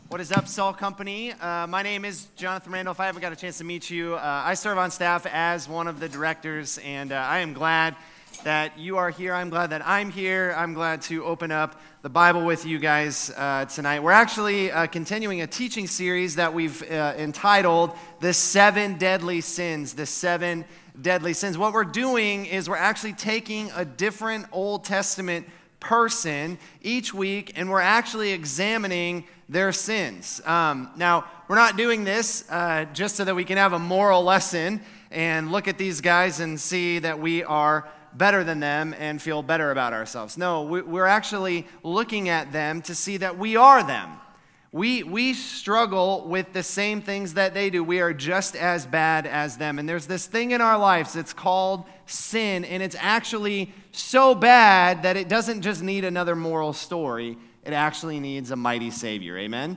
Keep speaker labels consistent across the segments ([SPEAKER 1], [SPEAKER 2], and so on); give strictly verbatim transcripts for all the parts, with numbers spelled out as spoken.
[SPEAKER 1] What is up, Salt Company? Uh, my name is Jonathan Randall. If I haven't got a chance to meet you, uh, I serve on staff as one of the directors, and uh, I am glad that you are here. I'm glad that I'm here. I'm glad to open up the Bible with you guys uh, tonight. We're actually uh, continuing a teaching series that we've uh, entitled The Seven Deadly Sins. The Seven Deadly Sins. What we're doing is we're actually taking a different Old Testament person each week, and we're actually examining their sins. Um, now, we're not doing this uh, just so that we can have a moral lesson and look at these guys and see that we are better than them and feel better about ourselves. No, we're actually looking at them to see that we are them. We we struggle with the same things that they do. We are just as bad as them. And there's this thing in our lives that's called sin, and it's actually so bad that it doesn't just need another moral story. It actually needs a mighty Savior. Amen?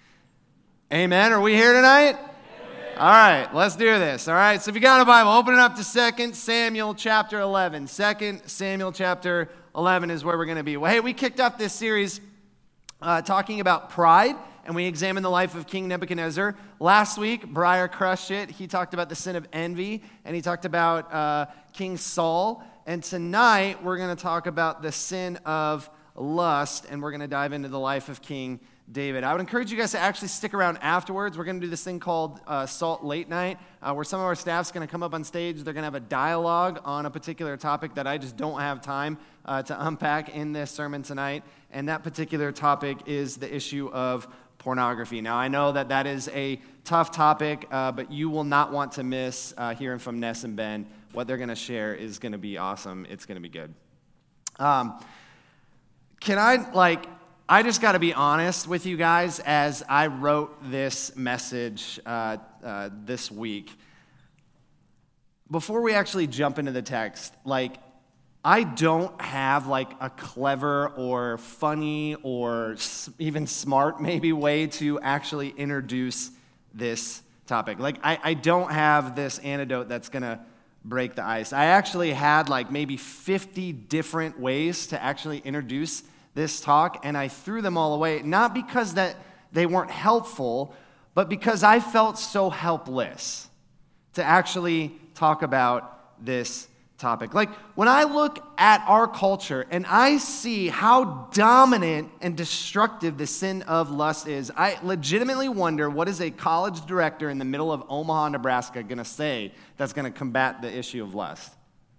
[SPEAKER 1] Amen? Are we here tonight? Amen. All right, let's do this. All right, so if you got a Bible, open it up to Second Samuel chapter eleven. Second Samuel chapter eleven is where we're going to be. Well, hey, we kicked off this series uh, talking about pride, and we examined the life of King Nebuchadnezzar. Last week, Briar crushed it. He talked about the sin of envy, and he talked about uh, King Saul. And tonight, we're going to talk about the sin of lust, and we're going to dive into the life of King David. I would encourage you guys to actually stick around afterwards. We're going to do this thing called uh, Salt Late Night, uh, where some of our staff's going to come up on stage. They're going to have a dialogue on a particular topic that I just don't have time uh, to unpack in this sermon tonight, and that particular topic is the issue of pornography. Now, I know that that is a tough topic, uh, but you will not want to miss uh, hearing from Ness and Ben. What they're going to share is going to be awesome. It's going to be good. Um, Can I, like, I just got to be honest with you guys as I wrote this message uh, uh, this week. Before we actually jump into the text, like, I don't have, like, a clever or funny or even smart, maybe, way to actually introduce this topic. Like, I, I don't have this antidote that's going to break the ice. I actually had, like, maybe fifty different ways to actually introduce this talk, and I threw them all away, not because that they weren't helpful, but because I felt so helpless to actually talk about this topic. Like, when I look at our culture and I see how dominant and destructive the sin of lust is, I legitimately wonder, what is a college director in the middle of Omaha, Nebraska going to say that's going to combat the issue of lust?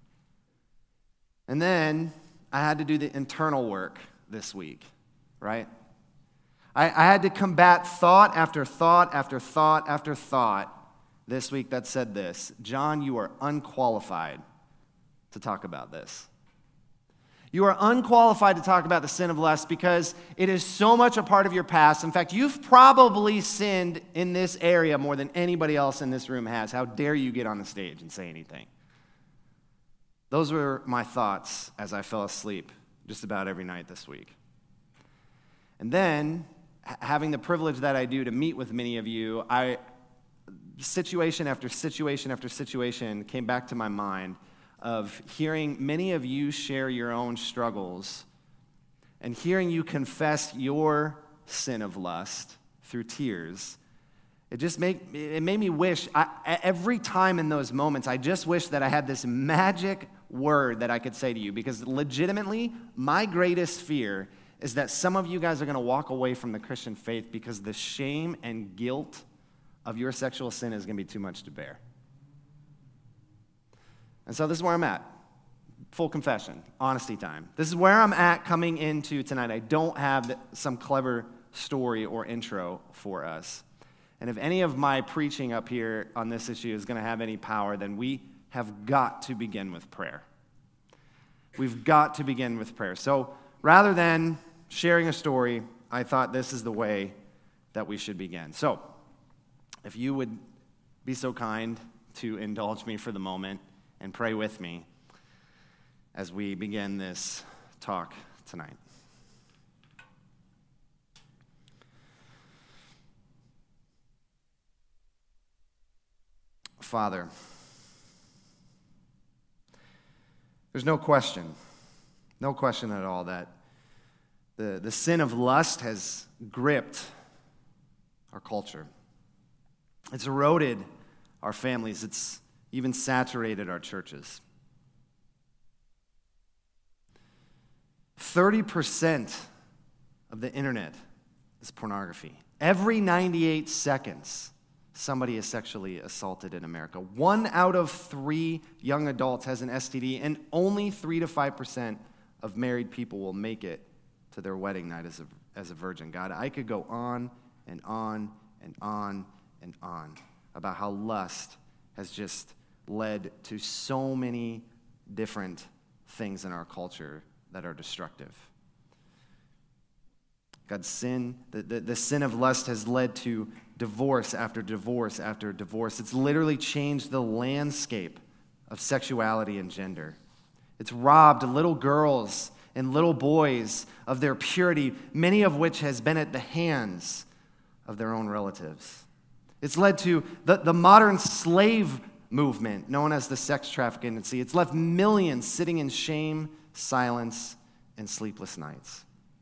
[SPEAKER 1] And then I had to do the internal work this week, right? I, I had to combat thought after thought after thought after thought this week that said this: John, you are unqualified to talk about this. You are unqualified to talk about the sin of lust because it is so much a part of your past. In fact, you've probably sinned in this area more than anybody else in this room has. How dare you get on the stage and say anything? Those were my thoughts as I fell asleep just about every night this week. And then, having the privilege that I do to meet with many of you, I, situation after situation after situation came back to my mind of hearing many of you share your own struggles and hearing you confess your sin of lust through tears. It just made, it made me wish, I, every time in those moments, I just wish that I had this magic word that I could say to you, because legitimately, my greatest fear is that some of you guys are going to walk away from the Christian faith because the shame and guilt of your sexual sin is going to be too much to bear. And so this is where I'm at. Full confession, honesty time. This is where I'm at coming into tonight. I don't have some clever story or intro for us. And if any of my preaching up here on this issue is going to have any power, then we have got to begin with prayer. We've got to begin with prayer. So rather than sharing a story, I thought this is the way that we should begin. So if you would be so kind to indulge me for the moment and pray with me as we begin this talk tonight. Father, there's no question, no question at all that the, the sin of lust has gripped our culture. It's eroded our families. It's even saturated our churches. thirty percent of the internet is pornography. Every ninety-eight seconds, somebody is sexually assaulted in America. One out of three young adults has an S T D, and only three to five percent of married people will make it to their wedding night as a, as a virgin. God, I could go on and on and on and on about how lust has just led to so many different things in our culture that are destructive. God's sin, the, the, the sin of lust has led to divorce after divorce after divorce. It's literally changed the landscape of sexuality and gender. It's robbed little girls and little boys of their purity, many of which has been at the hands of their own relatives. It's led to the, the modern slave movement known as the sex trafficking industry. It's left millions sitting in shame, silence, and sleepless nights.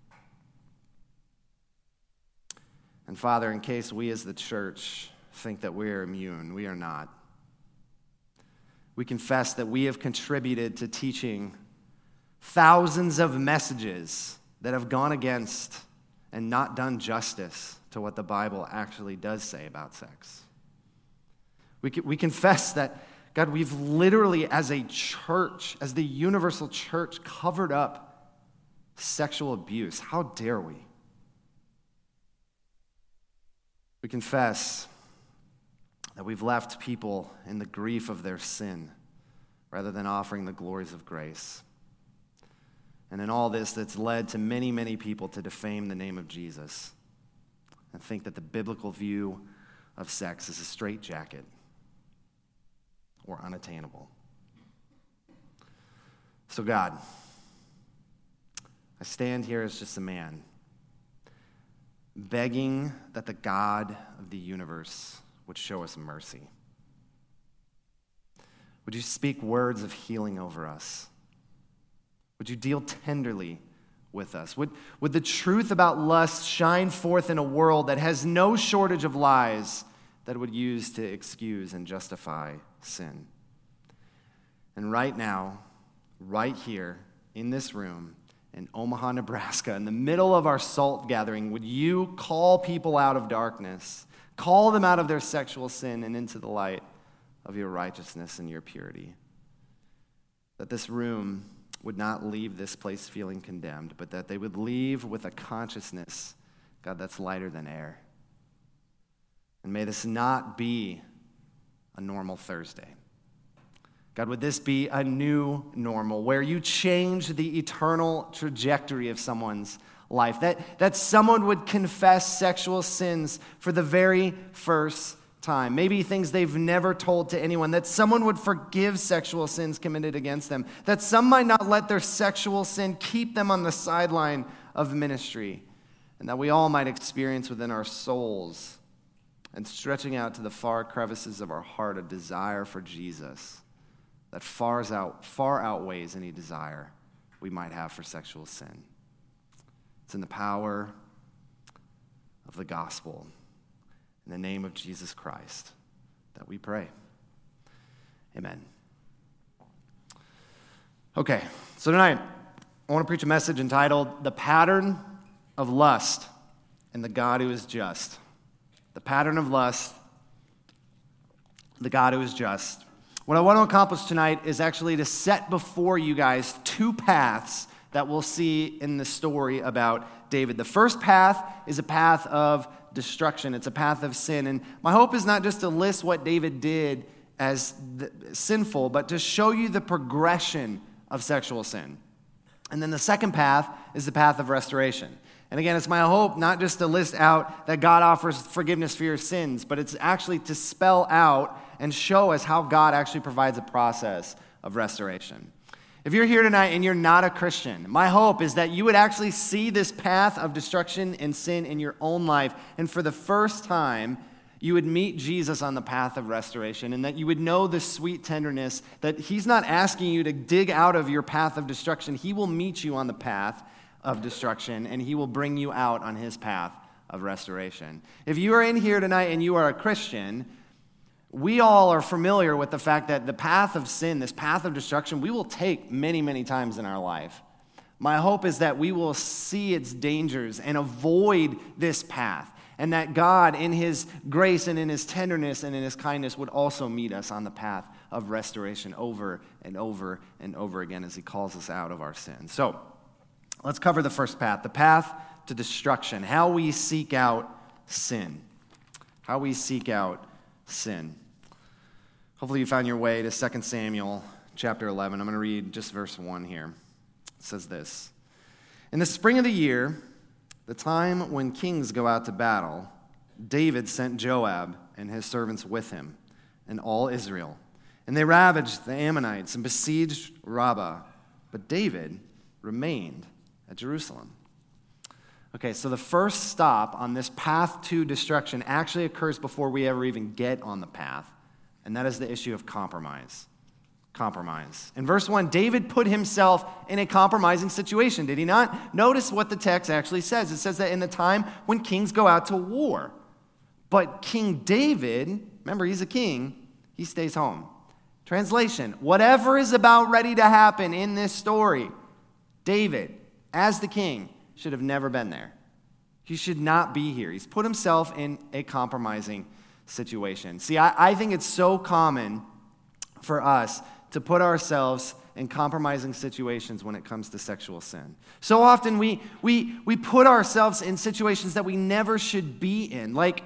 [SPEAKER 1] And Father, in case we as the church think that we are immune, we are not. We confess that we have contributed to teaching thousands of messages that have gone against and not done justice to what the Bible actually does say about sex. We, we confess that, God, we've literally, as a church, as the universal church, covered up sexual abuse. How dare we? We confess that we've left people in the grief of their sin rather than offering the glories of grace. And in all this, that's led to many, many people to defame the name of Jesus and think that the biblical view of sex is a straitjacket or unattainable. So God, I stand here as just a man, begging that the God of the universe would show us mercy. Would you speak words of healing over us? Would you deal tenderly with us? Would, would the truth about lust shine forth in a world that has no shortage of lies that it would use to excuse and justify sin? And right now, right here in this room, in Omaha, Nebraska, in the middle of our SALT gathering, would you call people out of darkness, call them out of their sexual sin and into the light of your righteousness and your purity? That this room would not leave this place feeling condemned, but that they would leave with a consciousness, God, that's lighter than air. And may this not be a normal Thursday. God, would this be a new normal where you change the eternal trajectory of someone's life? That, that someone would confess sexual sins for the very first time. Maybe things they've never told to anyone. That someone would forgive sexual sins committed against them. That some might not let their sexual sin keep them on the sideline of ministry. And that we all might experience within our souls and stretching out to the far crevices of our heart a desire for Jesus that far out, far outweighs any desire we might have for sexual sin. It's in the power of the gospel, in the name of Jesus Christ, that we pray. Amen. Okay, so tonight, I want to preach a message entitled, The Pattern of Lust and the God Who is Just. The pattern of lust, the God who is just. What I want to accomplish tonight is actually to set before you guys two paths that we'll see in the story about David. The first path is a path of destruction. It's a path of sin. And my hope is not just to list what David did as the, sinful, but to show you the progression of sexual sin. And then the second path is the path of restoration. And again, it's my hope not just to list out that God offers forgiveness for your sins, but it's actually to spell out and show us how God actually provides a process of restoration. If you're here tonight and you're not a Christian, my hope is that you would actually see this path of destruction and sin in your own life, and for the first time, you would meet Jesus on the path of restoration, and that you would know the sweet tenderness that he's not asking you to dig out of your path of destruction. He will meet you on the path of destruction, and he will bring you out on his path of restoration. If you are in here tonight and you are a Christian, we all are familiar with the fact that the path of sin, this path of destruction, we will take many, many times in our life. My hope is that we will see its dangers and avoid this path, and that God, in his grace and in his tenderness and in his kindness, would also meet us on the path of restoration over and over and over again as he calls us out of our sin. So, let's cover the first path, the path to destruction, how we seek out sin. How we seek out sin. Hopefully you found your way to Second Samuel chapter eleven. I'm going to read just verse one here. It says this: In the spring of the year, the time when kings go out to battle, David sent Joab and his servants with him and all Israel. And they ravaged the Ammonites and besieged Rabbah. But David remained at Jerusalem. Okay, so the first stop on this path to destruction actually occurs before we ever even get on the path, and that is the issue of compromise. Compromise. In verse one, David put himself in a compromising situation, did he not? Notice what the text actually says. It says that in the time when kings go out to war. But King David, remember he's a king, he stays home. Translation, whatever is about ready to happen in this story, David, as the king, should have never been there. He should not be here. He's put himself in a compromising situation. See, I, I think it's so common for us to put ourselves in compromising situations when it comes to sexual sin. So often we we we put ourselves in situations that we never should be in. Like,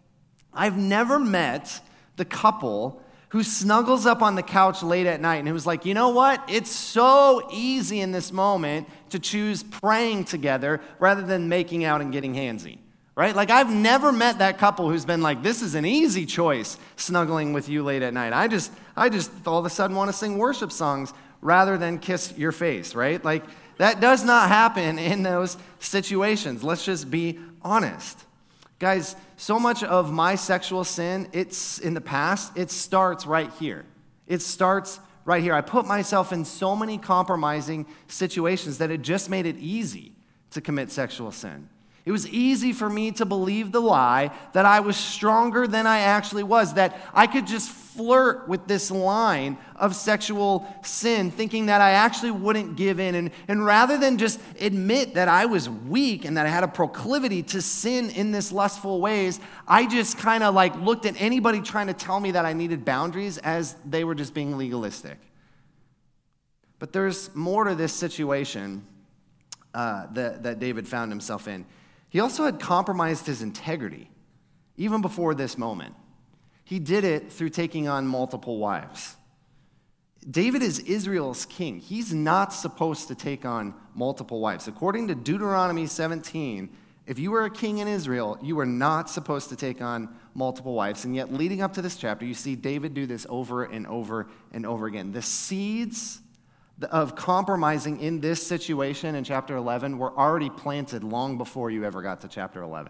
[SPEAKER 1] I've never met the couple who snuggles up on the couch late at night and who's like, you know what? It's so easy in this moment to choose praying together rather than making out and getting handsy, right? Like, I've never met that couple who's been like, this is an easy choice, snuggling with you late at night. I just, I just all of a sudden want to sing worship songs rather than kiss your face, right? Like, that does not happen in those situations. Let's just be honest. Guys, so much of my sexual sin, it's in the past, it starts right here. It starts right here. I put myself in so many compromising situations that it just made it easy to commit sexual sin. It was easy for me to believe the lie that I was stronger than I actually was, that I could just flirt with this line of sexual sin, thinking that I actually wouldn't give in. And, and rather than just admit that I was weak and that I had a proclivity to sin in this lustful ways, I just kind of like looked at anybody trying to tell me that I needed boundaries as they were just being legalistic. But there's more to this situation uh, that, that David found himself in. He also had compromised his integrity, even before this moment. He did it through taking on multiple wives. David is Israel's king. He's not supposed to take on multiple wives. According to Deuteronomy seventeen, if you were a king in Israel, you were not supposed to take on multiple wives. And yet, leading up to this chapter, you see David do this over and over and over again. The seeds of compromising in this situation in chapter eleven were already planted long before you ever got to chapter eleven.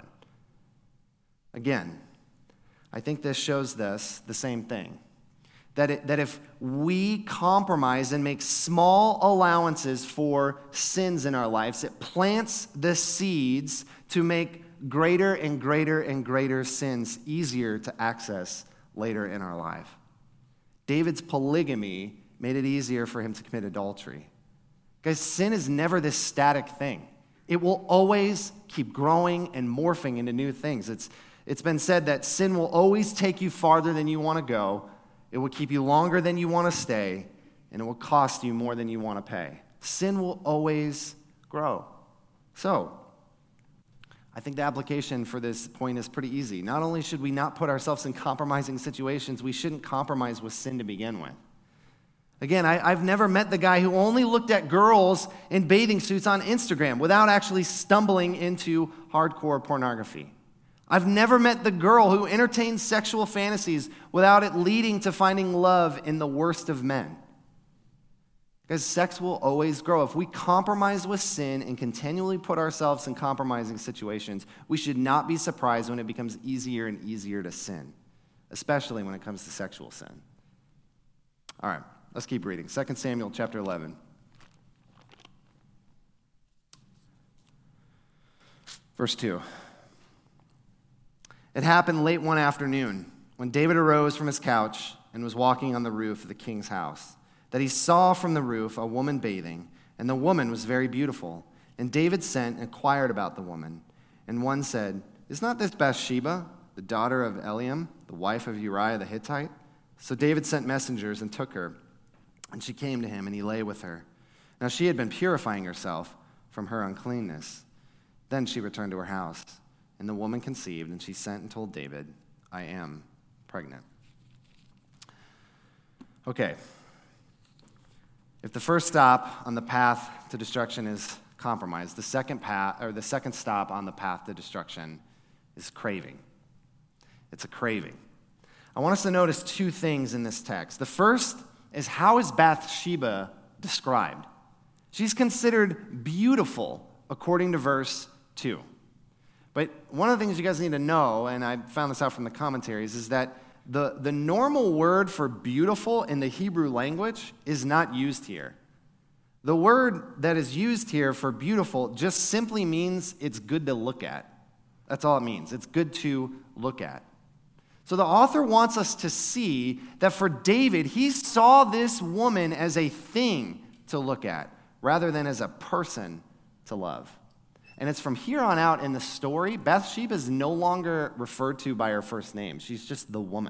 [SPEAKER 1] Again, I think this shows us the same thing. That, it, that if we compromise and make small allowances for sins in our lives, it plants the seeds to make greater and greater and greater sins easier to access later in our life. David's polygamy made it easier for him to commit adultery. Guys, sin is never this static thing. It will always keep growing and morphing into new things. It's, it's been said that sin will always take you farther than you want to go. It will keep you longer than you want to stay, and it will cost you more than you want to pay. Sin will always grow. So, I think the application for this point is pretty easy. Not only should we not put ourselves in compromising situations, we shouldn't compromise with sin to begin with. Again, I, I've never met the guy who only looked at girls in bathing suits on Instagram without actually stumbling into hardcore pornography. I've never met the girl who entertains sexual fantasies without it leading to finding love in the worst of men. Because sex will always grow. If we compromise with sin and continually put ourselves in compromising situations, we should not be surprised when it becomes easier and easier to sin, especially when it comes to sexual sin. All right. Let's keep reading. Second Samuel chapter eleven. Verse two. It happened late one afternoon when David arose from his couch and was walking on the roof of the king's house, that he saw from the roof a woman bathing, and the woman was very beautiful. And David sent and inquired about the woman. And one said, "Is not this Bathsheba, the daughter of Eliam, the wife of Uriah the Hittite?" So David sent messengers and took her, and she came to him, and he lay with her. Now she had been purifying herself from her uncleanness. Then she returned to her house, and the woman conceived, and she sent and told David, "I am pregnant." Okay. If the first stop on the path to destruction is compromise, the second path, or the second stop on the path to destruction is craving. It's a craving. I want us to notice two things in this text. The first is, how is Bathsheba described? She's considered beautiful according to verse two. But one of the things you guys need to know, and I found this out from the commentaries, is that the, the normal word for beautiful in the Hebrew language is not used here. The word that is used here for beautiful just simply means it's good to look at. That's all it means. It's good to look at. So the author wants us to see that for David, he saw this woman as a thing to look at rather than as a person to love. And it's from here on out in the story, Bathsheba is no longer referred to by her first name. She's just the woman.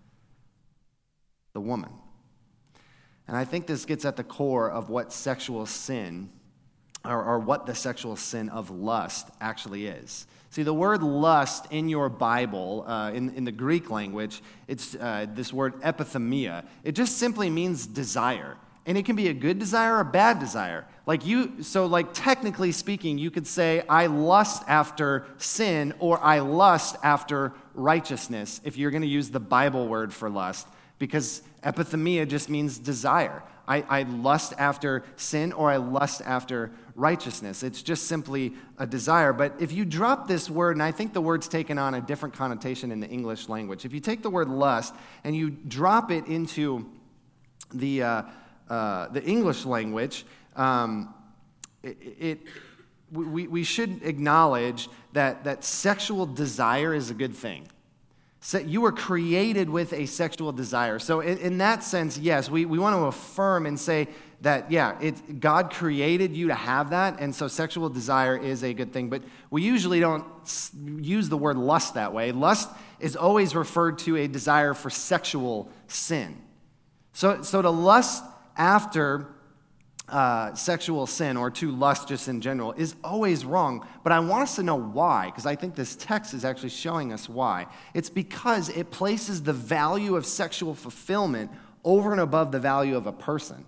[SPEAKER 1] The woman. And I think this gets at the core of what sexual sin, or, or what the sexual sin of lust actually is. See, the word lust in your Bible, uh, in, in the Greek language, it's uh, this word epithemia. It just simply means desire. And it can be a good desire or a bad desire. Like you, so like technically speaking, you could say, I lust after sin, or I lust after righteousness, if you're going to use the Bible word for lust, because epithemia just means desire. I, I lust after sin, or I lust after righteousness. It's just simply a desire. But if you drop this word, and I think the word's taken on a different connotation in the English language. If you take the word lust and you drop it into the uh, uh, the English language, um, it, it we we should acknowledge that that sexual desire is a good thing. So you were created with a sexual desire. So in, in that sense, yes, we, we want to affirm and say that, yeah, it, God created you to have that, and so sexual desire is a good thing. But we usually don't use the word lust that way. Lust is always referred to a desire for sexual sin. So, so to lust after uh, sexual sin, or to lust just in general, is always wrong. But I want us to know why, because I think this text is actually showing us why. It's because it places the value of sexual fulfillment over and above the value of a person.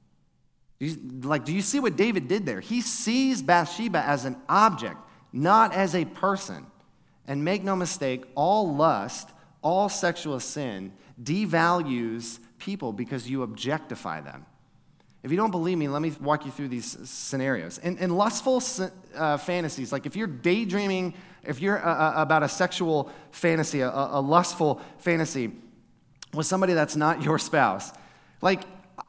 [SPEAKER 1] You, like, do you see what David did there? He sees Bathsheba as an object, not as a person. And make no mistake, all lust, all sexual sin devalues people because you objectify them. If you don't believe me, let me walk you through these scenarios. In, in lustful uh, fantasies, like if you're daydreaming, if you're uh, about a sexual fantasy, a, a lustful fantasy with somebody that's not your spouse, like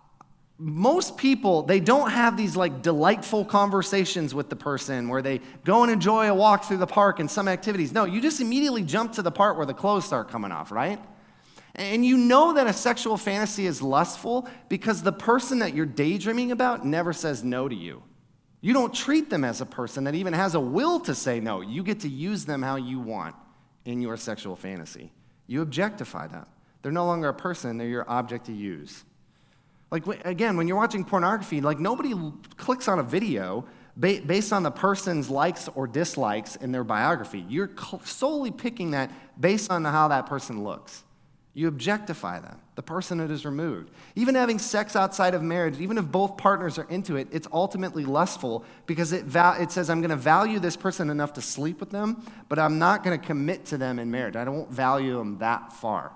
[SPEAKER 1] most people, they don't have these like delightful conversations with the person where they go and enjoy a walk through the park and some activities. No, you just immediately jump to the part where the clothes start coming off, right? And you know that a sexual fantasy is lustful because the person that you're daydreaming about never says no to you. You don't treat them as a person that even has a will to say no. You get to use them how you want in your sexual fantasy. You objectify them. They're no longer a person, they're your object to use. Like, again, when you're watching pornography, like nobody clicks on a video based on the person's likes or dislikes in their biography. You're solely picking that based on how that person looks. You objectify them, the person that is removed. Even having sex outside of marriage, even if both partners are into it, it's ultimately lustful because it val- it says, I'm going to value this person enough to sleep with them, but I'm not going to commit to them in marriage. I don't value them that far.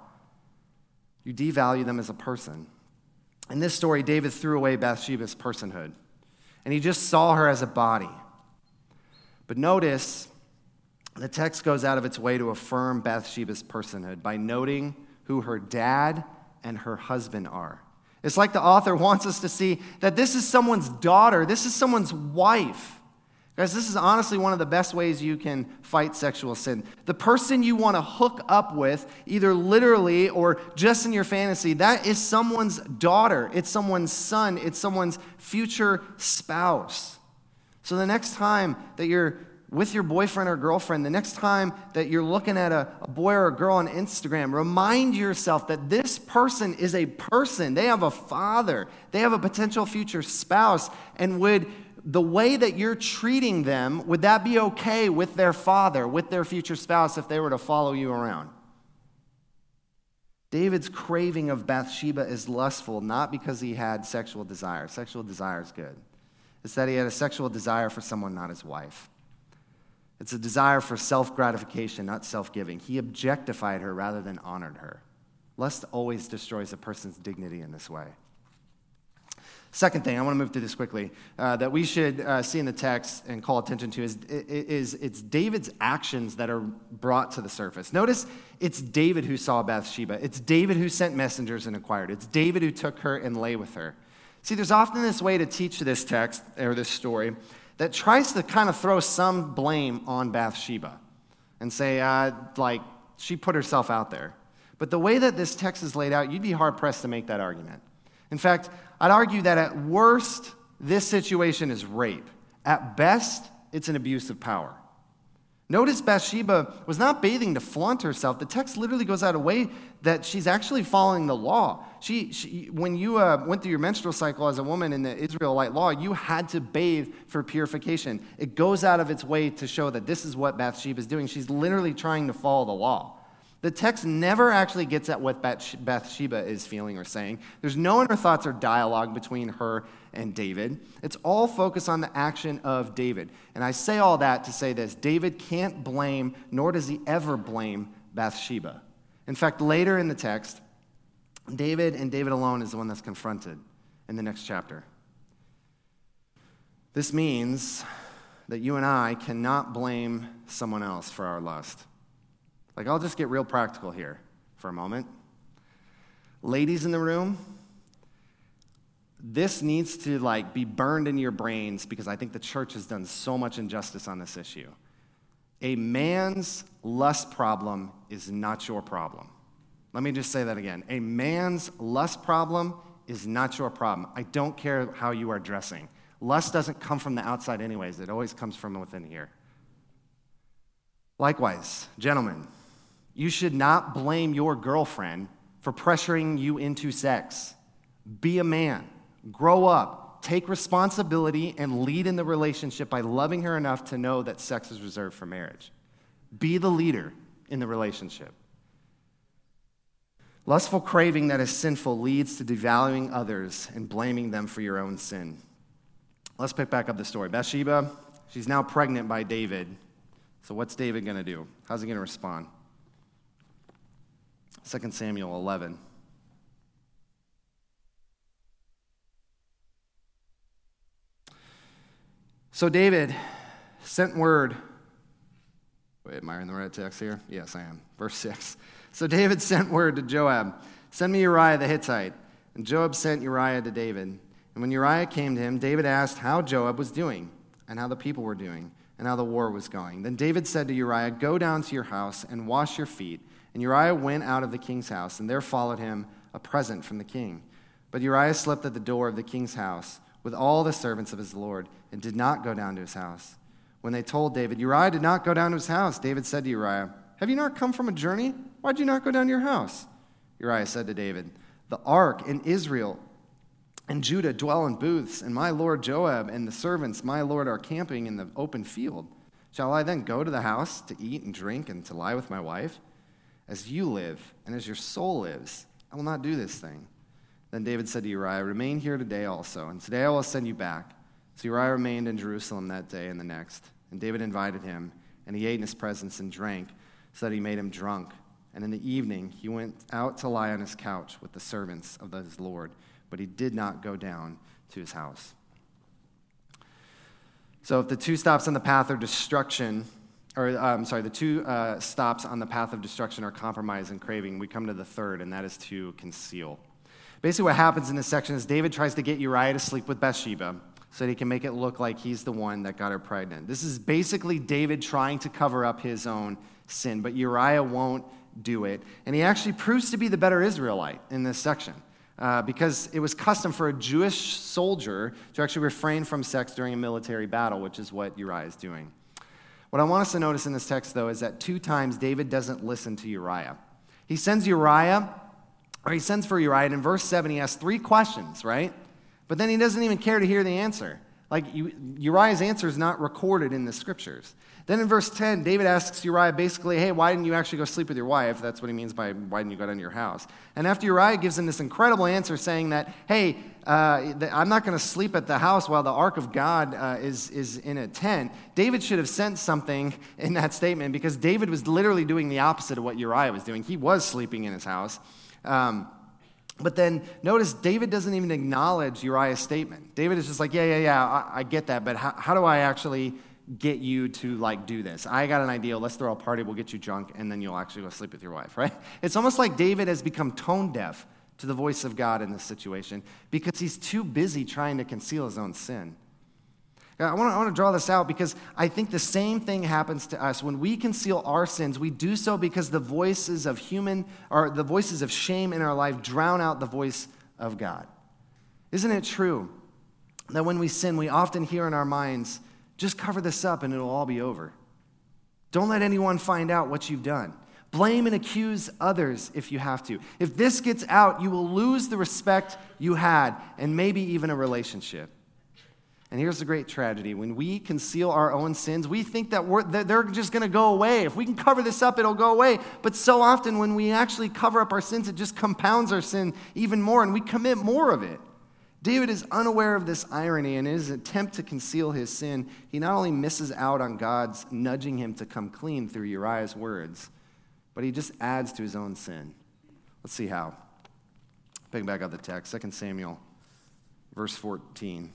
[SPEAKER 1] You devalue them as a person. In this story, David threw away Bathsheba's personhood, and he just saw her as a body. But notice, the text goes out of its way to affirm Bathsheba's personhood by noting who her dad and her husband are. It's like the author wants us to see that this is someone's daughter, this is someone's wife. Guys, this is honestly one of the best ways you can fight sexual sin. The person you want to hook up with, either literally or just in your fantasy, that is someone's daughter. It's someone's son. It's someone's future spouse. So the next time that you're with your boyfriend or girlfriend, the next time that you're looking at a, a boy or a girl on Instagram, remind yourself that this person is a person. They have a father. They have a potential future spouse. And would the way that you're treating them, would that be okay with their father, with their future spouse, if they were to follow you around? David's craving of Bathsheba is lustful, not because he had sexual desire. Sexual desire is good. It's that he had a sexual desire for someone, not his wife. It's a desire for self-gratification, not self-giving. He objectified her rather than honored her. Lust always destroys a person's dignity in this way. Second thing, I want to move through this quickly, uh, that we should uh, see in the text and call attention to is, is it's David's actions that are brought to the surface. Notice it's David who saw Bathsheba. It's David who sent messengers and inquired. It's David who took her and lay with her. See, there's often this way to teach this text or this story that tries to kind of throw some blame on Bathsheba and say, uh, like, she put herself out there. But the way that this text is laid out, you'd be hard-pressed to make that argument. In fact, I'd argue that at worst, this situation is rape. At best, it's an abuse of power. Notice Bathsheba was not bathing to flaunt herself. The text literally goes out of way that she's actually following the law. She, she when you uh, went through your menstrual cycle as a woman in the Israelite law, you had to bathe for purification. It goes out of its way to show that this is what Bathsheba is doing. She's literally trying to follow the law. The text never actually gets at what Bathsheba is feeling or saying. There's no inner thoughts or dialogue between her and David. It's all focused on the action of David. And I say all that to say this: David can't blame, nor does he ever blame Bathsheba. In fact, later in the text, David and David alone is the one that's confronted in the next chapter. This means that you and I cannot blame someone else for our lust. Like, I'll just get real practical here for a moment. Ladies in the room, this needs to, like, be burned in your brains because I think the church has done so much injustice on this issue. A man's lust problem is not your problem. Let me just say that again. A man's lust problem is not your problem. I don't care how you are dressing. Lust doesn't come from the outside anyways. It always comes from within here. Likewise, gentlemen, you should not blame your girlfriend for pressuring you into sex. Be a man. Grow up. Take responsibility and lead in the relationship by loving her enough to know that sex is reserved for marriage. Be the leader in the relationship. Lustful craving that is sinful leads to devaluing others and blaming them for your own sin. Let's pick back up the story. Bathsheba, she's now pregnant by David. So what's David going to do? How's he going to respond? Second Samuel eleven. So David sent word. Wait, am I in the right text here? Yes, I am. Verse six. So David sent word to Joab, send me Uriah the Hittite. And Joab sent Uriah to David. And when Uriah came to him, David asked how Joab was doing, and how the people were doing, and how the war was going. Then David said to Uriah, go down to your house and wash your feet. And Uriah went out of the king's house, and there followed him a present from the king. But Uriah slept at the door of the king's house with all the servants of his lord, and did not go down to his house. When they told David, Uriah did not go down to his house, David said to Uriah, have you not come from a journey? Why did you not go down to your house? Uriah said to David, the ark and Israel and Judah dwell in booths, and my lord Joab and the servants, my lord, are camping in the open field. Shall I then go to the house to eat and drink and to lie with my wife? As you live, and as your soul lives, I will not do this thing. Then David said to Uriah, remain here today also, and today I will send you back. So Uriah remained in Jerusalem that day and the next. And David invited him, and he ate in his presence and drank, so that he made him drunk. And in the evening he went out to lie on his couch with the servants of his lord, but he did not go down to his house. So if the two stops on the path of destruction, or I'm sorry, the two uh, stops on the path of destruction are compromise and craving, we come to the third, and that is to conceal. Basically what happens in this section is David tries to get Uriah to sleep with Bathsheba. so that he can make it look like he's the one that got her pregnant. This is basically David trying to cover up his own sin, but Uriah won't do it. And he actually proves to be the better Israelite in this section uh, because it was custom for a Jewish soldier to actually refrain from sex during a military battle, which is what Uriah is doing. What I want us to notice in this text, though, is that two times David doesn't listen to Uriah. He sends Uriah, or he sends for Uriah, and in verse seven he asks three questions, right? But then he doesn't even care to hear the answer. Like, Uriah's answer is not recorded in the scriptures. Then in verse ten, David asks Uriah basically, hey, why didn't you actually go sleep with your wife? That's what he means by why didn't you go down to your house? And after Uriah gives him this incredible answer saying that, hey, uh, I'm not going to sleep at the house while the ark of God uh, is, is in a tent, David should have sent something in that statement because David was literally doing the opposite of what Uriah was doing. He was sleeping in his house. Um, But then notice David doesn't even acknowledge Uriah's statement. David is just like, yeah, yeah, yeah, I, I get that, but how, how do I actually get you to like do this? I got an idea. Let's throw a party. We'll get you drunk, and then you'll actually go sleep with your wife, right? It's almost like David has become tone deaf to the voice of God in this situation because he's too busy trying to conceal his own sin. I want, to, I want to draw this out because I think the same thing happens to us. When we conceal our sins, we do so because the voices of human, or the voices of shame in our life drown out the voice of God. Isn't it true that when we sin, we often hear in our minds, just cover this up and it'll all be over. Don't let anyone find out what you've done. Blame and accuse others if you have to. If this gets out, you will lose the respect you had and maybe even a relationship. And here's the great tragedy. When we conceal our own sins, we think that, we're, that they're just going to go away. If we can cover this up, it'll go away. But so often when we actually cover up our sins, it just compounds our sin even more, and we commit more of it. David is unaware of this irony, and in his attempt to conceal his sin, he not only misses out on God's nudging him to come clean through Uriah's words, but he just adds to his own sin. Let's see how. Picking back up the text, Second Samuel, verse fourteen.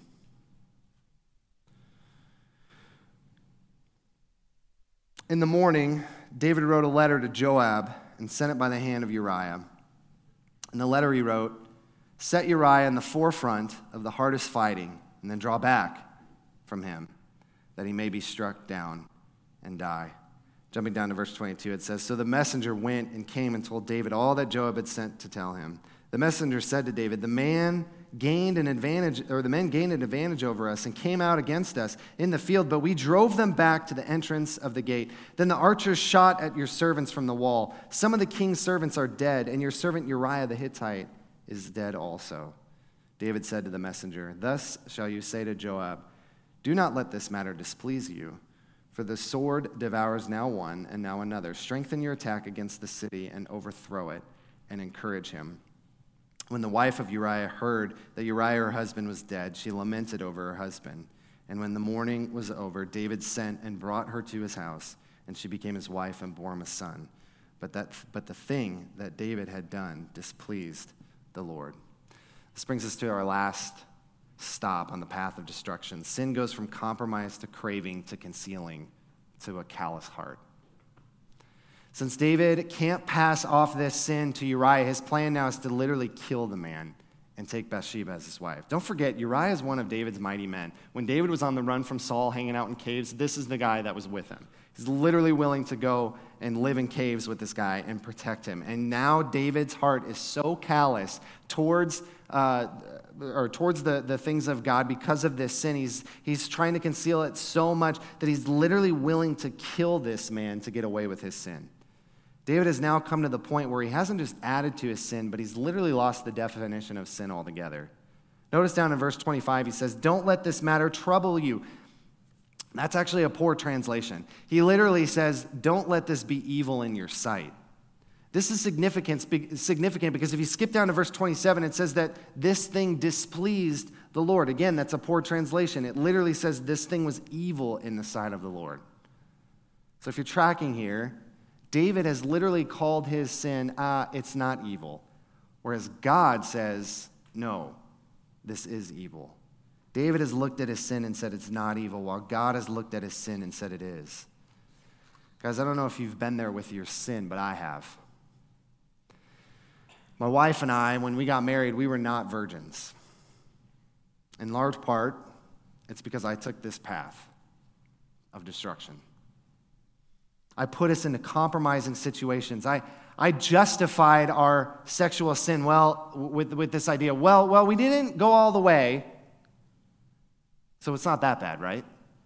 [SPEAKER 1] In the morning, David wrote a letter to Joab and sent it by the hand of Uriah. In the letter he wrote, set Uriah in the forefront of the hardest fighting, and then draw back from him, that he may be struck down and die. Jumping down to verse twenty-two, it says, so the messenger went and came and told David all that Joab had sent to tell him. The messenger said to David, the man gained an advantage, or the men gained an advantage over us and came out against us in the field, but we drove them back to the entrance of the gate. Then the archers shot at your servants from the wall. Some of the king's servants are dead, and your servant Uriah the Hittite is dead also. David said to the messenger, thus shall you say to Joab, do not let this matter displease you, for the sword devours now one and now another. Strengthen your attack against the city and overthrow it, and encourage him. When the wife of Uriah heard that Uriah, her husband, was dead, she lamented over her husband. And when the mourning was over, David sent and brought her to his house, and she became his wife and bore him a son. But that, but the thing that David had done displeased the Lord. This brings us to our last stop on the path of destruction. Sin goes from compromise to craving to concealing to a callous heart. Since David can't pass off this sin to Uriah, his plan now is to literally kill the man and take Bathsheba as his wife. Don't forget, Uriah is one of David's mighty men. When David was on the run from Saul, hanging out in caves, this is the guy that was with him. He's literally willing to go and live in caves with this guy and protect him. And now David's heart is so callous towards uh, or towards the, the things of God because of this sin. He's, he's trying to conceal it so much that he's literally willing to kill this man to get away with his sin. David has now come to the point where he hasn't just added to his sin, but he's literally lost the definition of sin altogether. Notice down in verse twenty-five, he says, don't let this matter trouble you. That's actually a poor translation. He literally says, don't let this be evil in your sight. This is significant, significant because if you skip down to verse twenty-seven, it says that this thing displeased the Lord. Again, that's a poor translation. It literally says this thing was evil in the sight of the Lord. So if you're tracking here, David has literally called his sin, ah, it's not evil. Whereas God says, no, this is evil. David has looked at his sin and said it's not evil, while God has looked at his sin and said it is. Guys, I don't know if you've been there with your sin, but I have. My wife and I, when we got married, we were not virgins. In large part It's because I took this path of destruction. I put us into compromising situations. I, I justified our sexual sin well with, with this idea. Well, well, we didn't go all the way, so it's not that bad, right?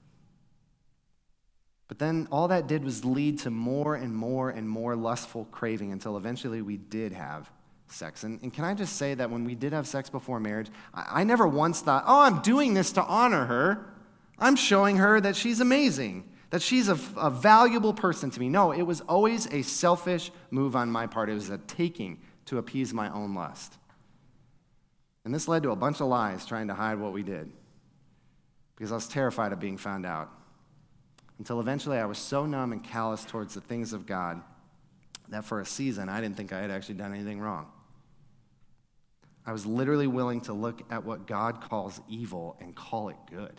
[SPEAKER 1] But then all that did was lead to more and more and more lustful craving until eventually we did have sex. And, and can I just say that when we did have sex before marriage, I, I never once thought, oh, I'm doing this to honor her. I'm showing her that she's amazing, that she's a, a valuable person to me. No, it was always a selfish move on my part. It was a taking to appease my own lust. And this led to a bunch of lies trying to hide what we did because I was terrified of being found out. Until eventually I was so numb and callous towards the things of God that for a season I didn't think I had actually done anything wrong. I was literally willing to look at what God calls evil and call it good.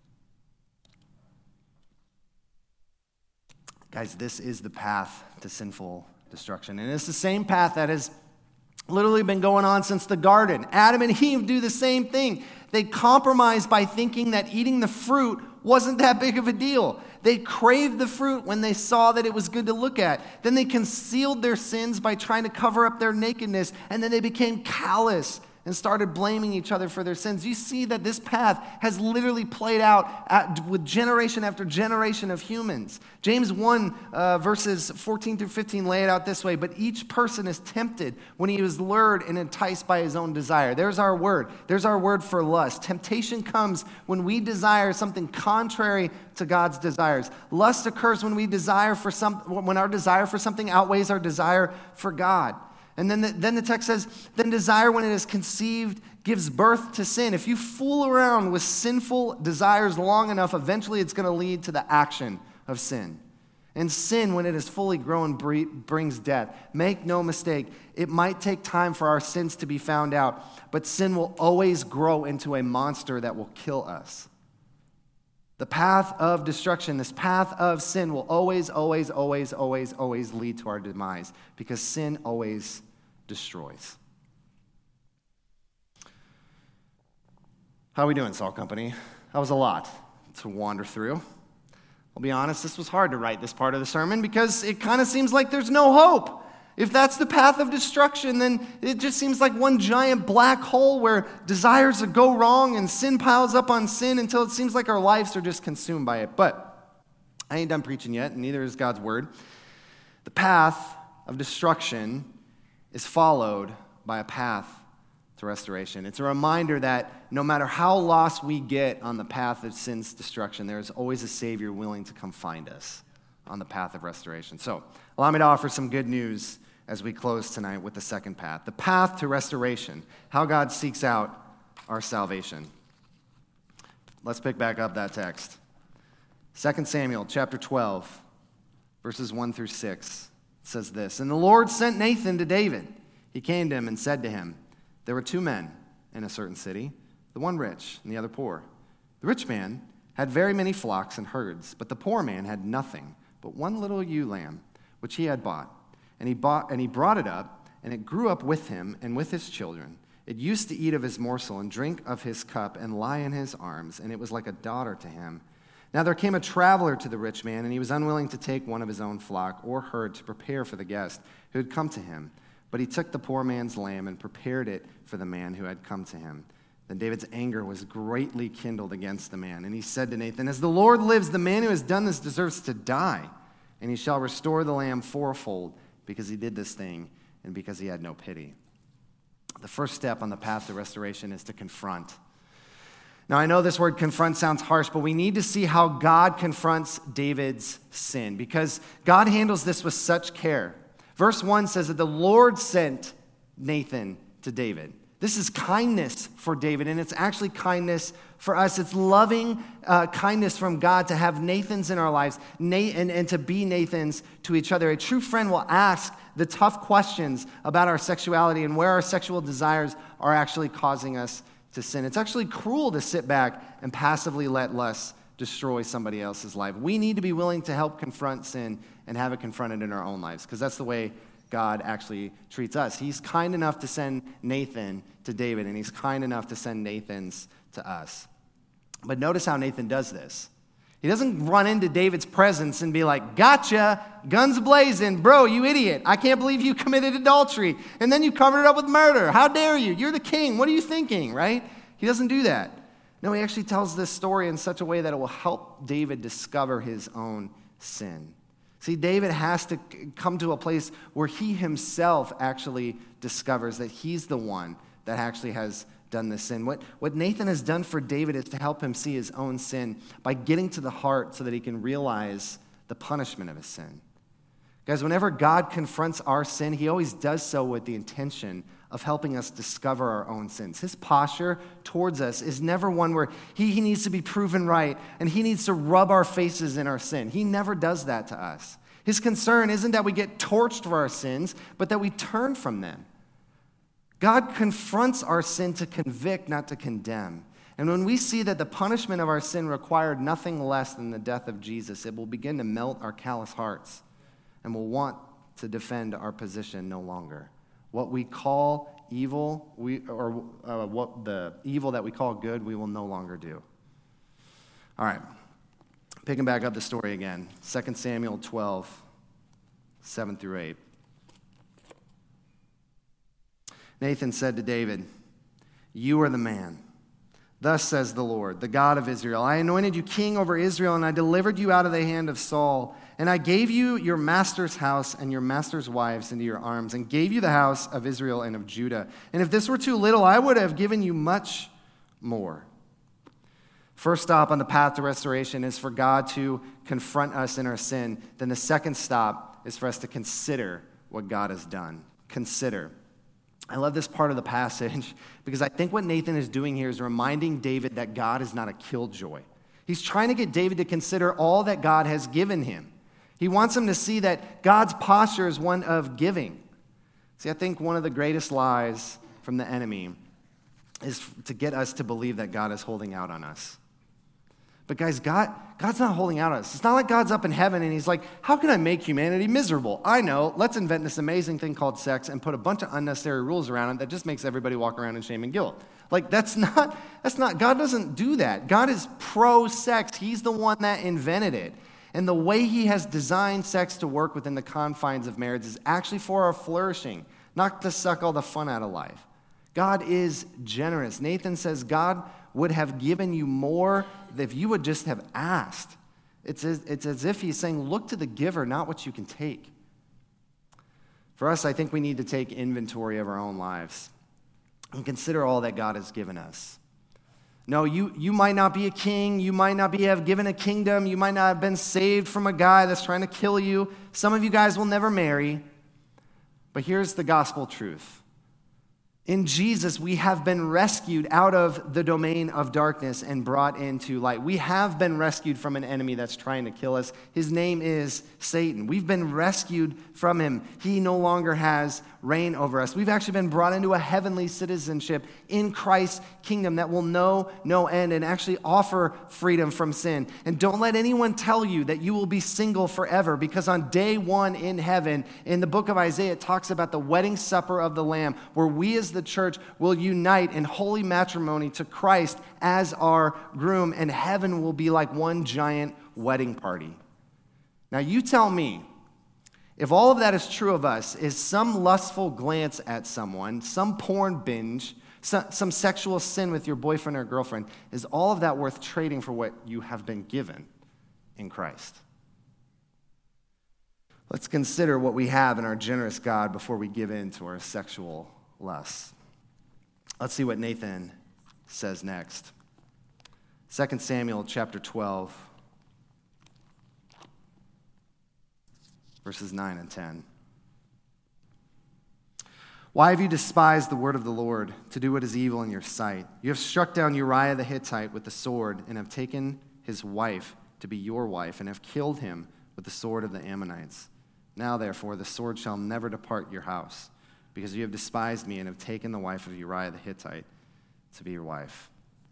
[SPEAKER 1] Guys, this is the path to sinful destruction. And it's the same path that has literally been going on since the garden. Adam and Eve do the same thing. They compromise by thinking that eating the fruit wasn't that big of a deal. They craved the fruit when they saw that it was good to look at. Then they concealed their sins by trying to cover up their nakedness. And then they became callous and started blaming each other for their sins. You see that this path has literally played out at, with generation after generation of humans. James one, uh, verses fourteen through fifteen lay it out this way, but each person is tempted when he is lured and enticed by his own desire. There's our word. There's our word for lust. Temptation comes when we desire something contrary to God's desires. Lust occurs when we desire for some, when our desire for something outweighs our desire for God. And then the, then the text says, then desire when it is conceived gives birth to sin. If you fool around with sinful desires long enough, eventually it's going to lead to the action of sin. And sin, when it is fully grown, brings death. Make no mistake, it might take time for our sins to be found out, but sin will always grow into a monster that will kill us. The path of destruction, this path of sin will always, always, always, always, always lead to our demise because sin always destroys. How are we doing, Salt Company? That was a lot to wander through. I'll be honest, this was hard to write this part of the sermon because it kind of seems like there's no hope. If that's the path of destruction, then it just seems like one giant black hole where desires go wrong and sin piles up on sin until it seems like our lives are just consumed by it. But I ain't done preaching yet, and neither is God's word. The path of destruction is followed by a path to restoration. It's a reminder that no matter how lost we get on the path of sin's destruction, there is always a Savior willing to come find us on the path of restoration. So allow me to offer some good news as we close tonight with the second path, the path to restoration, how God seeks out our salvation. Let's pick back up that text. Second Samuel chapter twelve, verses one through six, says this, and the Lord sent Nathan to David. He came to him and said to him, there were two men in a certain city, the one rich and the other poor. The rich man had very many flocks and herds, but the poor man had nothing but one little ewe lamb, which he had bought. And he bought and he brought it up, and it grew up with him and with his children. It used to eat of his morsel and drink of his cup and lie in his arms, and it was like a daughter to him. Now there came a traveler to the rich man, and he was unwilling to take one of his own flock or herd to prepare for the guest who had come to him. But he took the poor man's lamb and prepared it for the man who had come to him. Then David's anger was greatly kindled against the man, and he said to Nathan, as the Lord lives, the man who has done this deserves to die, and he shall restore the lamb fourfold, because he did this thing and because he had no pity. The first step on the path to restoration is to confront. Now, I know this word confront sounds harsh, but we need to see how God confronts David's sin because God handles this with such care. Verse one says that the Lord sent Nathan to David. This is kindness for David, and it's actually kindness for us. It's loving uh, kindness from God to have Nathans in our lives and, and to be Nathans to each other. A true friend will ask the tough questions about our sexuality and where our sexual desires are actually causing us to sin. It's actually cruel to sit back and passively let lust destroy somebody else's life. We need to be willing to help confront sin and have it confronted in our own lives because that's the way God actually treats us. He's kind enough to send Nathan to David, and he's kind enough to send Nathans to us. But notice how Nathan does this. He doesn't run into David's presence and be like, gotcha, guns blazing, bro, you idiot. I can't believe you committed adultery. And then you covered it up with murder. How dare you? You're the king. What are you thinking, right? He doesn't do that. No, he actually tells this story in such a way that it will help David discover his own sin. See, David has to come to a place where he himself actually discovers that he's the one that actually has done this sin. What, what Nathan has done for David is to help him see his own sin by getting to the heart so that he can realize the punishment of his sin. Guys, whenever God confronts our sin, he always does so with the intention of helping us discover our own sins. His posture towards us is never one where he, he needs to be proven right and he needs to rub our faces in our sin. He never does that to us. His concern isn't that we get torched for our sins, but that we turn from them. God confronts our sin to convict, not to condemn. And when we see that the punishment of our sin required nothing less than the death of Jesus, it will begin to melt our callous hearts and we'll want to defend our position no longer. What we call evil, we, or uh, what the evil that we call good, we will no longer do. All right, picking back up the story again, Second Samuel twelve, seven through eight. Nathan said to David, "You are the man. Thus says the Lord, the God of Israel. I anointed you king over Israel, and I delivered you out of the hand of Saul. And I gave you your master's house and your master's wives into your arms, and gave you the house of Israel and of Judah. And if this were too little, I would have given you much more." First stop on the path to restoration is for God to confront us in our sin. Then the second stop is for us to consider what God has done. Consider. I love this part of the passage because I think what Nathan is doing here is reminding David that God is not a killjoy. He's trying to get David to consider all that God has given him. He wants him to see that God's posture is one of giving. See, I think one of the greatest lies from the enemy is to get us to believe that God is holding out on us. But guys, God, God's not holding out on us. It's not like God's up in heaven and he's like, how can I make humanity miserable? I know, let's invent this amazing thing called sex and put a bunch of unnecessary rules around it that just makes everybody walk around in shame and guilt. Like, that's not, that's not, God doesn't do that. God is pro-sex. He's the one that invented it. And the way he has designed sex to work within the confines of marriage is actually for our flourishing, not to suck all the fun out of life. God is generous. Nathan says God would have given you more if you would just have asked. It's as, it's as if he's saying, look to the giver, not what you can take. For us, I think we need to take inventory of our own lives and consider all that God has given us. No, you, you might not be a king. You might not be have given a kingdom. You might not have been saved from a guy that's trying to kill you. Some of you guys will never marry. But here's the gospel truth. In Jesus, we have been rescued out of the domain of darkness and brought into light. We have been rescued from an enemy that's trying to kill us. His name is Satan. We've been rescued from him. He no longer has reign over us. We've actually been brought into a heavenly citizenship in Christ's kingdom that will know no end and actually offer freedom from sin. And don't let anyone tell you that you will be single forever, because on day one in heaven, in the book of Isaiah, it talks about the wedding supper of the Lamb, where we as the church will unite in holy matrimony to Christ as our groom, and heaven will be like one giant wedding party. Now you tell me, if all of that is true of us, is some lustful glance at someone, some porn binge, some, some sexual sin with your boyfriend or girlfriend, is all of that worth trading for what you have been given in Christ? Let's consider what we have in our generous God before we give in to our sexual lusts. Let's see what Nathan says next. Second Samuel chapter twelve. Verses nine and ten. Why have you despised the word of the Lord to do what is evil in your sight? You have struck down Uriah the Hittite with the sword and have taken his wife to be your wife and have killed him with the sword of the Ammonites. Now, therefore, the sword shall never depart your house, because you have despised me and have taken the wife of Uriah the Hittite to be your wife.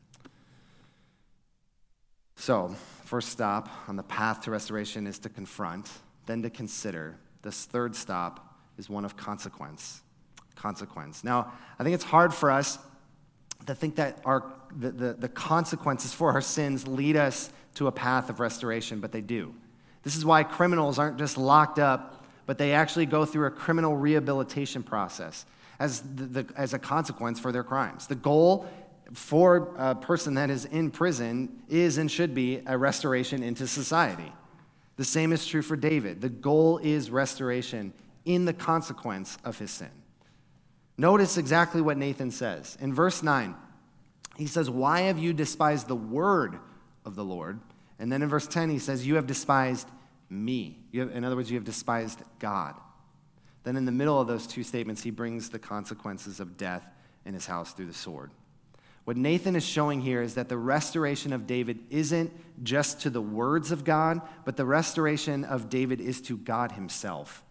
[SPEAKER 1] So, first stop on the path to restoration is to confront, then to consider. This third stop is one of consequence. Consequence. Now, I think it's hard for us to think that our the, the, the consequences for our sins lead us to a path of restoration, but they do. This is why criminals aren't just locked up, but they actually go through a criminal rehabilitation process as, the, the, as a consequence for their crimes. The goal for a person that is in prison is and should be a restoration into society. The same is true for David. The goal is restoration in the consequence of his sin. Notice exactly what Nathan says. In verse nine, he says, "Why have you despised the word of the Lord?" And then in verse ten, he says, "You have despised me." You have, in other words, you have despised God. Then in the middle of those two statements, he brings the consequences of death in his house through the sword. What Nathan is showing here is that the restoration of David isn't just to the words of God, but the restoration of David is to God himself.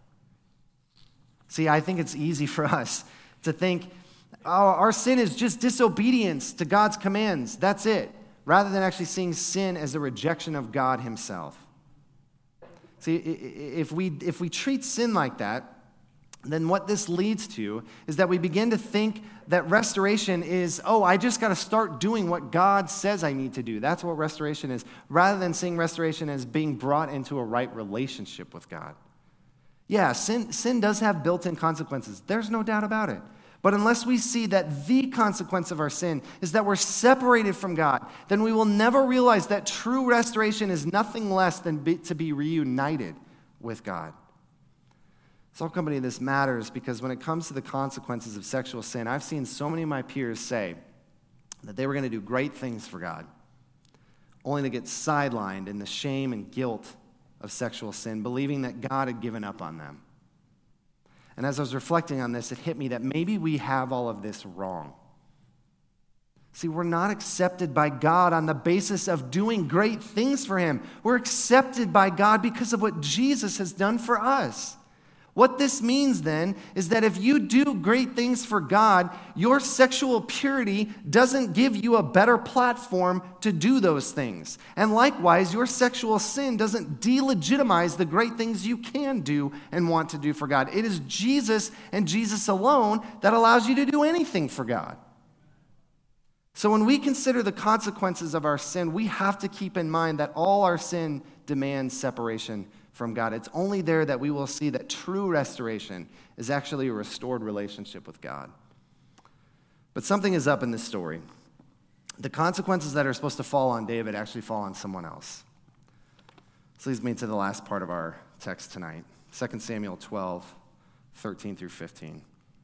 [SPEAKER 1] See, I think it's easy for us to think, oh, our sin is just disobedience to God's commands. That's it. Rather than actually seeing sin as a rejection of God himself. See, if we, if we treat sin like that, then what this leads to is that we begin to think that restoration is, oh, I just got to start doing what God says I need to do. That's what restoration is, rather than seeing restoration as being brought into a right relationship with God. Yeah, sin, sin does have built-in consequences. There's no doubt about it. But unless we see that the consequence of our sin is that we're separated from God, then we will never realize that true restoration is nothing less than be, to be reunited with God. Salt Company, this matters because when it comes to the consequences of sexual sin, I've seen so many of my peers say that they were going to do great things for God, only to get sidelined in the shame and guilt of sexual sin, believing that God had given up on them. And as I was reflecting on this, it hit me that maybe we have all of this wrong. See, we're not accepted by God on the basis of doing great things for him. We're accepted by God because of what Jesus has done for us. What this means then is that if you do great things for God, your sexual purity doesn't give you a better platform to do those things. And likewise, your sexual sin doesn't delegitimize the great things you can do and want to do for God. It is Jesus and Jesus alone that allows you to do anything for God. So when we consider the consequences of our sin, we have to keep in mind that all our sin demands separation from God. It's only there that we will see that true restoration is actually a restored relationship with God. But something is up in this story. The consequences that are supposed to fall on David actually fall on someone else. This leads me to the last part of our text tonight, Second Samuel twelve, thirteen through fifteen.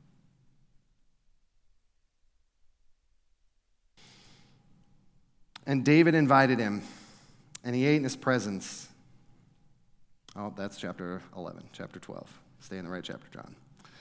[SPEAKER 1] And David invited him, and he ate in his presence. Oh, that's chapter eleven, chapter twelve. Stay in the right chapter, John.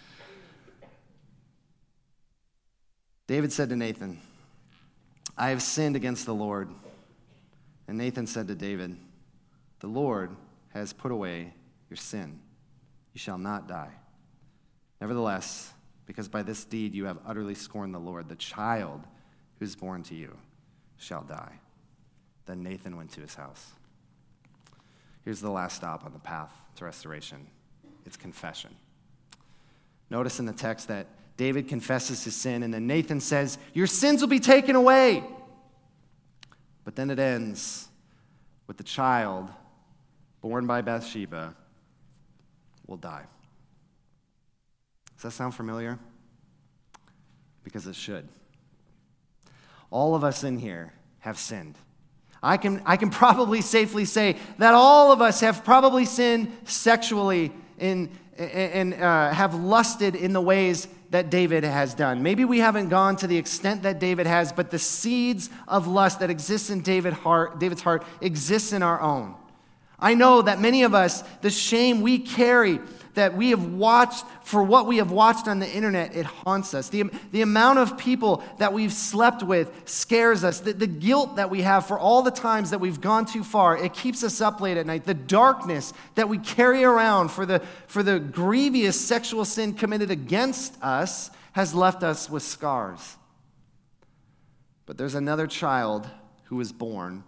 [SPEAKER 1] David said to Nathan, "I have sinned against the Lord." And Nathan said to David, "The Lord has put away your sin. You shall not die. Nevertheless, because by this deed you have utterly scorned the Lord, the child who is born to you shall die." Then Nathan went to his house. Here's the last stop on the path to restoration. It's confession. Notice in the text that David confesses his sin, and then Nathan says, "Your sins will be taken away." But then it ends with the child born by Bathsheba will die. Does that sound familiar? Because it should. All of us in here have sinned. I can, I can probably safely say that all of us have probably sinned sexually in, and uh, have lusted in the ways that David has done. Maybe we haven't gone to the extent that David has, but the seeds of lust that exist in David heart, David's heart exists in our own. I know that many of us, the shame we carry that we have watched, for what we have watched on the internet, it haunts us. The, the amount of people that we've slept with scares us. The, the guilt that we have for all the times that we've gone too far, it keeps us up late at night. The darkness that we carry around for the, for the grievous sexual sin committed against us has left us with scars. But there's another child who was born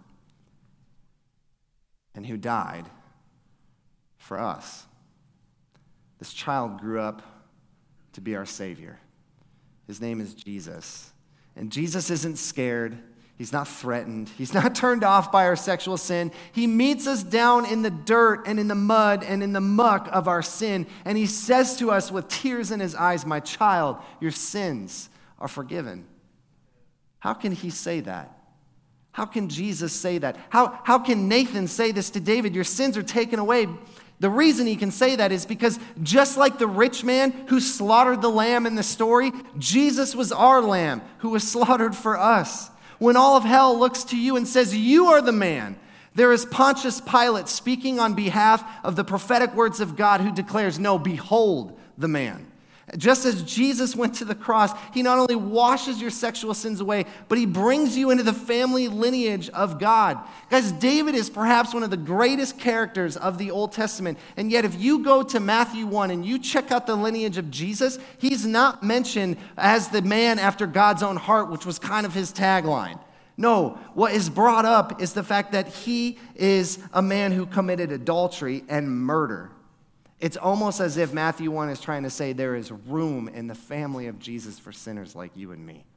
[SPEAKER 1] and who died for us. This child grew up to be our Savior. His name is Jesus. And Jesus isn't scared. He's not threatened. He's not turned off by our sexual sin. He meets us down in the dirt and in the mud and in the muck of our sin. And he says to us with tears in his eyes, my child, your sins are forgiven. How can he say that? How can Jesus say that? How, how can Nathan say this to David? Your sins are taken away. The reason he can say that is because just like the rich man who slaughtered the lamb in the story, Jesus was our lamb who was slaughtered for us. When all of hell looks to you and says, you are the man, there is Pontius Pilate speaking on behalf of the prophetic words of God who declares, no, behold the man. Just as Jesus went to the cross, he not only washes your sexual sins away, but he brings you into the family lineage of God. Guys, David is perhaps one of the greatest characters of the Old Testament. And yet if you go to Matthew one and you check out the lineage of Jesus, he's not mentioned as the man after God's own heart, which was kind of his tagline. No, what is brought up is the fact that he is a man who committed adultery and murder. It's almost as if Matthew one is trying to say there is room in the family of Jesus for sinners like you and me.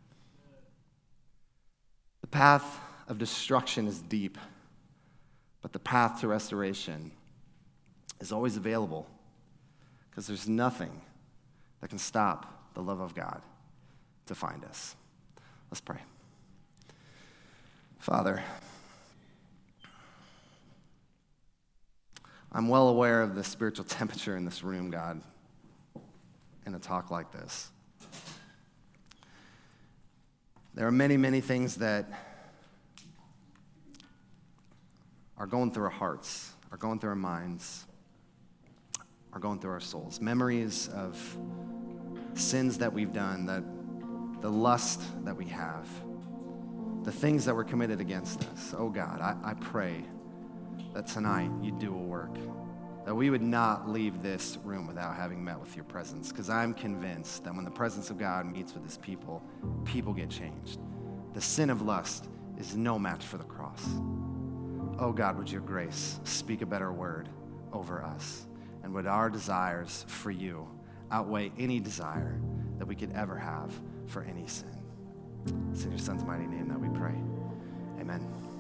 [SPEAKER 1] The path of destruction is deep, but the path to restoration is always available because there's nothing that can stop the love of God to find us. Let's pray. Father, I'm well aware of the spiritual temperature in this room, God, in a talk like this. There are many, many things that are going through our hearts, are going through our minds, are going through our souls. Memories of sins that we've done, that the lust that we have, the things that were committed against us. Oh God, I, I pray that tonight you'd do a work, that we would not leave this room without having met with your presence, because I'm convinced that when the presence of God meets with his people, people get changed. The sin of lust is no match for the cross. Oh God, would your grace speak a better word over us, and would our desires for you outweigh any desire that we could ever have for any sin. It's in your son's mighty name that we pray. Amen.